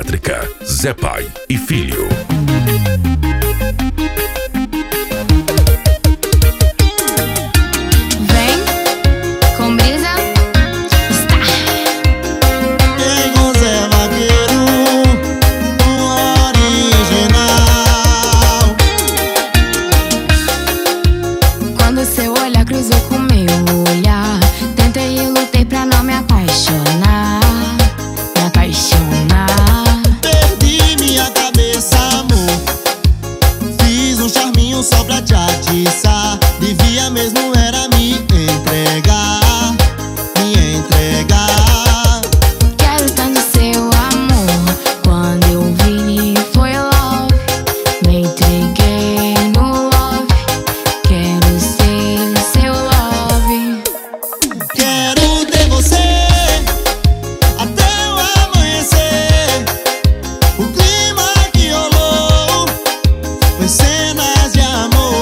Elétrica, Zé Pai e Filho. Só pra te atiçar, devia mesmo era me entregar, me entregar. Quero tanto seu amor, quando eu vi foi love. Me entreguei no love, quero ser seu love. Quero ter você até o amanhecer. O clima que rolou foi cenas de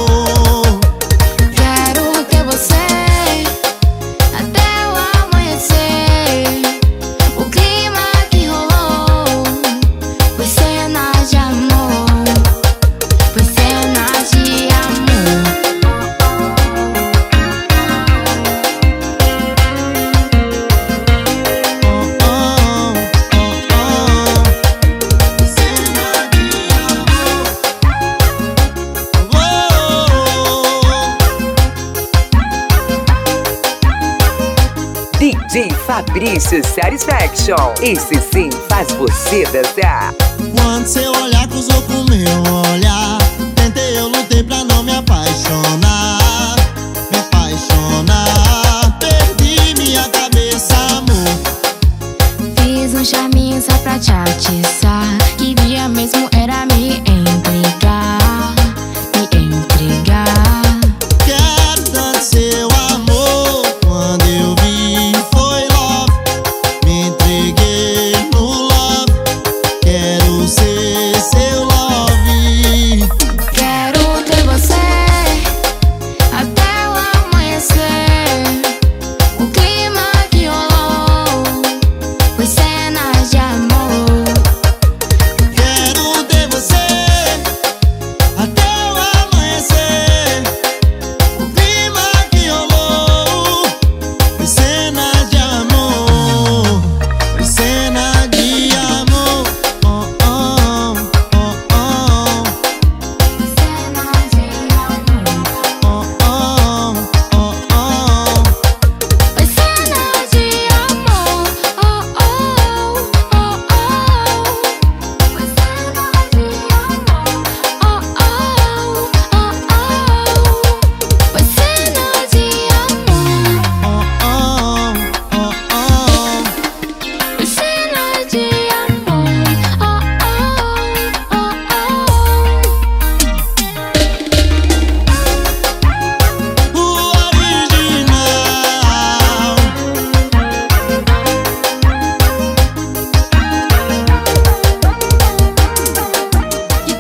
DJ Fabrício Satisfaction. Esse sim faz você dançar. Quando seu olhar cruzou com meu olhar, tentei, eu lutei pra não